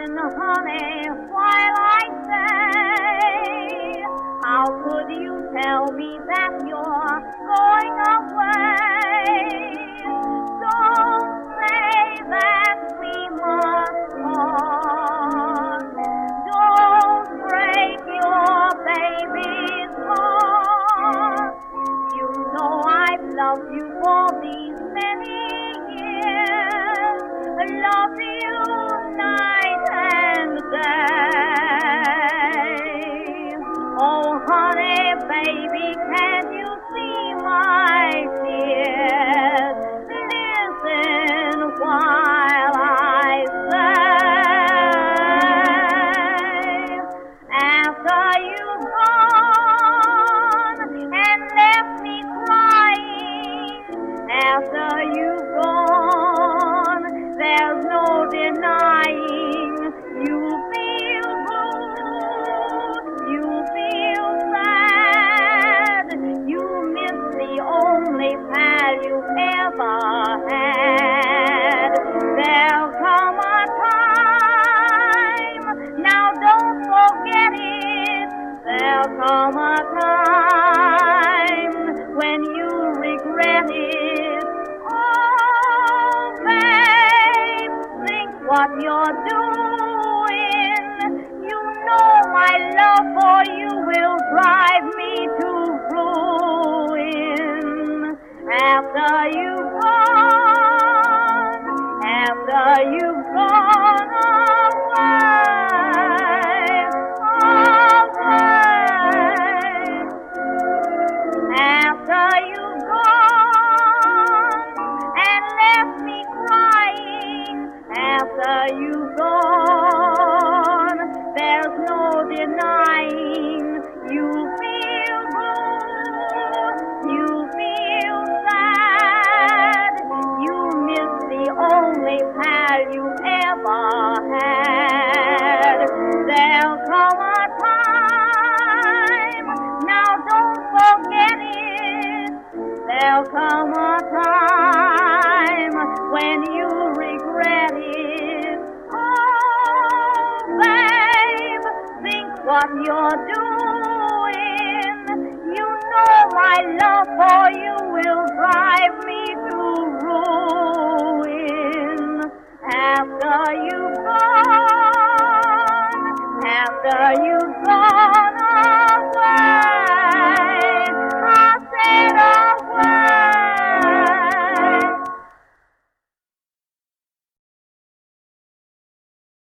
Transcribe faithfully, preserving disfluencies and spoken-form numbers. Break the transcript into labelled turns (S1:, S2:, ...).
S1: honey, while I say, how could you tell me that you're going away? Don't say that we must part. Don't break your baby's heart. You know I've loved you for these many years. Loved you night and day. Oh, honey, baby, can you see my tears? Listen while I say, after you've gone and left me crying, after you've gone, there's no denying you feel blue, you feel sad, you miss the only pal you've ever had. There'll come a time, now don't forget it, there'll come a time when you regret it. Oh, babe, think what you're doing. You know my love for you will drive me to ruin. After you've gone, after you've gone away, away, after you've gone and left me crying, after you've gone, there's no denying you feel blue, you feel sad, you miss the only pal you ever had. There'll come a time, now don't forget it, there'll come a time when you regret it. Oh, babe, think what you're doing. You know my love for you will drive me to ruin. After you've gone, after you